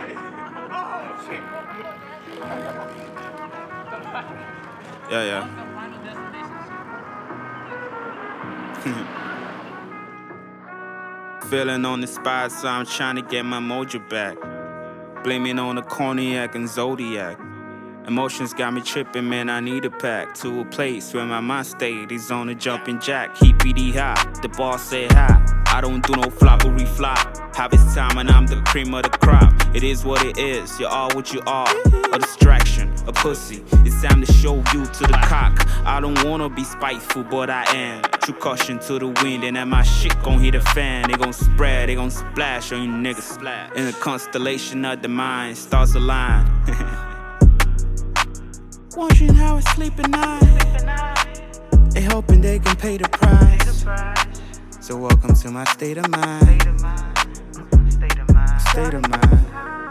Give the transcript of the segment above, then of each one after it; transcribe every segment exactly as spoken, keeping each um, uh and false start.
Yeah, yeah. Feeling on the spot, so I'm trying to get my mojo back. Blaming on the cognac and Zodiac. Emotions got me tripping, man, I need a pack. To a place where my mind state is on a jumping jack. Keep it high, the boss say hi. I don't do no floppery flop. Harvest time and I'm the cream of the crop. It is what it is, you're all what you are. A distraction, a pussy. It's time to show you to the cock. I don't wanna be spiteful, but I am. True caution to the wind, and that my shit gon' hit a fan. They gon' spread, they gon' splash on you niggas. In the constellation of the mind, stars align. Wondering how I sleep at night. They hoping they can pay the price. So welcome to my state of mind. State of mind.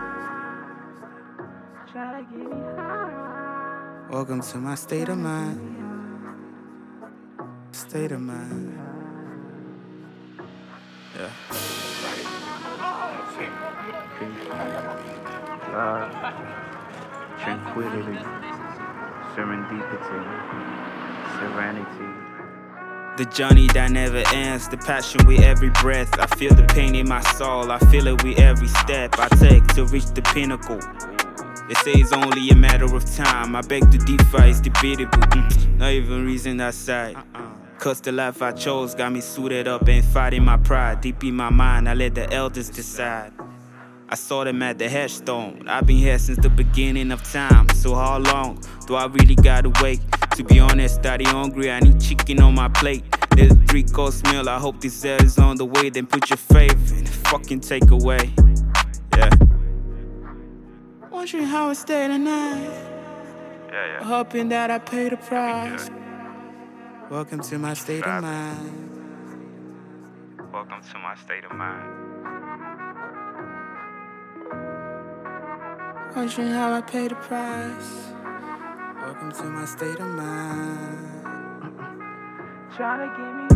Welcome to my state of mind. State of mind. Yeah. Love, tranquility, serendipity, serenity. The journey that never ends, the passion with every breath. I feel the pain in my soul, I feel it with every step I take to reach the pinnacle. They say it's only a matter of time, I beg to defy, it's debatable. mm, Not even reason outside. Cause the life I chose got me suited up and fighting my pride. Deep in my mind, I let the elders decide. I saw them at the headstone. I've been here since the beginning of time. So how long do I really gotta wait? To be honest, daddy hungry, I need chicken on my plate. There's a three-course meal, I hope this air is on the way. Then put your faith in the fucking takeaway. Yeah. Wondering how I stay tonight. Yeah, yeah. Hoping that I pay the price. Welcome to my state of mind. Welcome to my state of mind. Wondering how I pay the price. Welcome to my state of mind. Trying to give me